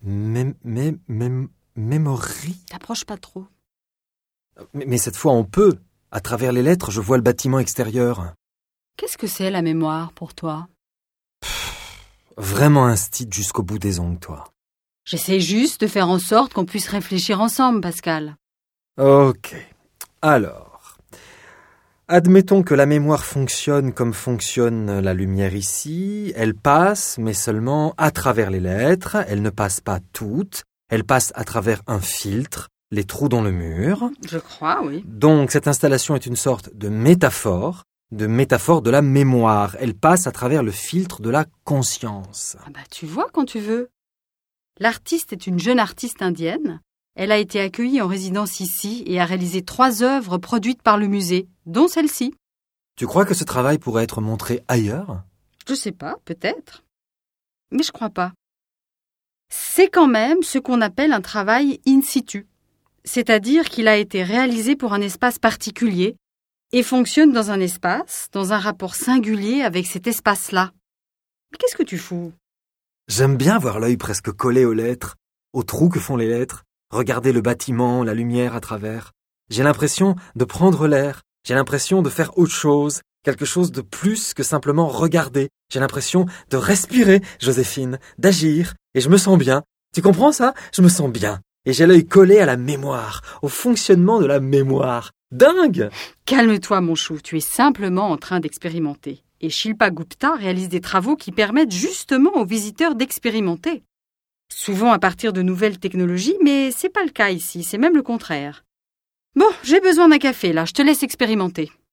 Memory. T'approches pas trop. Mais cette fois, on peut. À travers les lettres, je vois le bâtiment extérieur. Qu'est-ce que c'est la mémoire pour toi? Vraiment un style jusqu'au bout des ongles, toi. J'essaie juste de faire en sorte qu'on puisse réfléchir ensemble, Pascal. Ok. Alors, admettons que la mémoire fonctionne comme fonctionne la lumière ici. Elle passe, mais seulement à travers les lettres. Elle ne passe pas toutes. Elle passe à travers un filtre, les trous dans le mur. Je crois, oui. Donc, cette installation est une sorte de métaphore de la mémoire. Elle passe à travers le filtre de la conscience. Ah bah, tu vois quand tu veux. L'artiste est une jeune artiste indienne. Elle a été accueillie en résidence ici et a réalisé 3 œuvres produites par le musée, dont celle-ci. Tu crois que ce travail pourrait être montré ailleurs? Je sais pas, peut-être. Mais je crois pas. C'est quand même ce qu'on appelle un travail in situ. C'est-à-dire qu'il a été réalisé pour un espace particulier et fonctionne dans un espace, dans un rapport singulier avec cet espace-là. Mais qu'est-ce que tu fous? J'aime bien voir l'œil presque collé aux lettres, aux trous que font les lettres, regarder le bâtiment, la lumière à travers. J'ai l'impression de prendre l'air, j'ai l'impression de faire autre chose, quelque chose de plus que simplement regarder. J'ai l'impression de respirer, Joséphine, d'agir, et je me sens bien. Tu comprends ça? Je me sens bien. Et j'ai l'œil collé à la mémoire, au fonctionnement de la mémoire. Dingue! Calme-toi, mon chou, tu es simplement en train d'expérimenter. Et Shilpa Gupta réalise des travaux qui permettent justement aux visiteurs d'expérimenter. Souvent à partir de nouvelles technologies, mais c'est pas le cas ici, c'est même le contraire. Bon, j'ai besoin d'un café là, je te laisse expérimenter.